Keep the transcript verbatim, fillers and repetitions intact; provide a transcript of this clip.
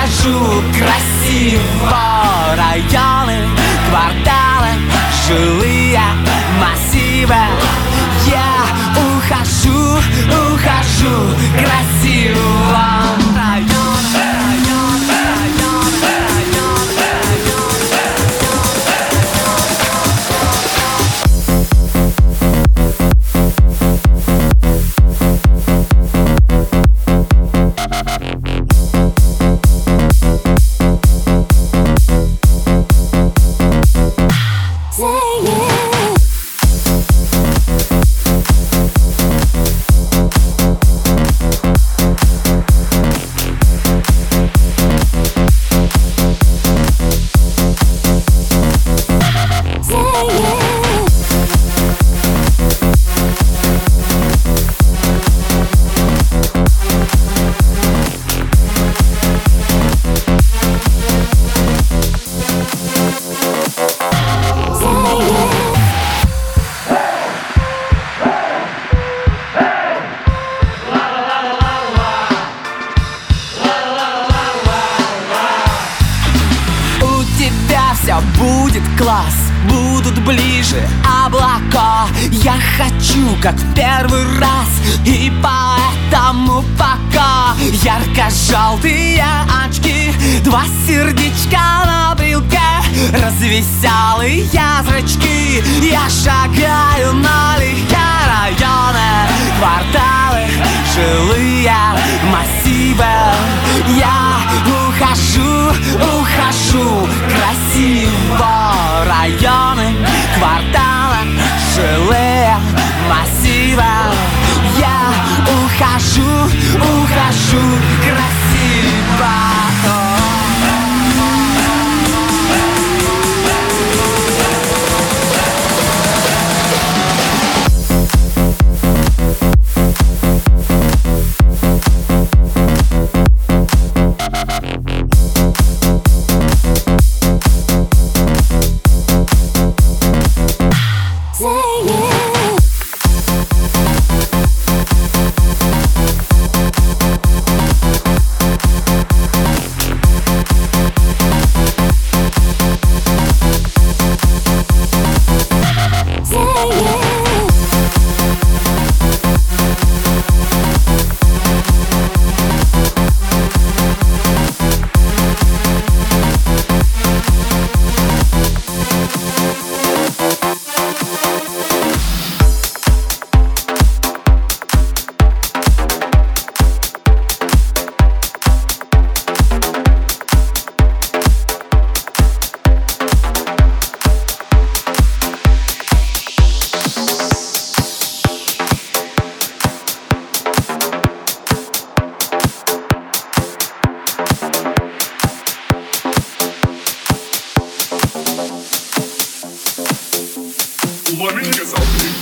ухожу красиво. Районы, кварталы, жилые массивы. Я ухожу, ухожу красиво. Все будет класс, будут ближе облака. Я хочу, как в первый раз, и поэтому пока ярко-желтые очки, два сердечка на брелке, развеселые зрачки. Я шагаю налегке. Районы, кварталы, жилые массивы. Я ухожу, ухожу красиво. Районы, кварталы, жилые массивы. Я ухожу, ухожу красиво. Let me get something.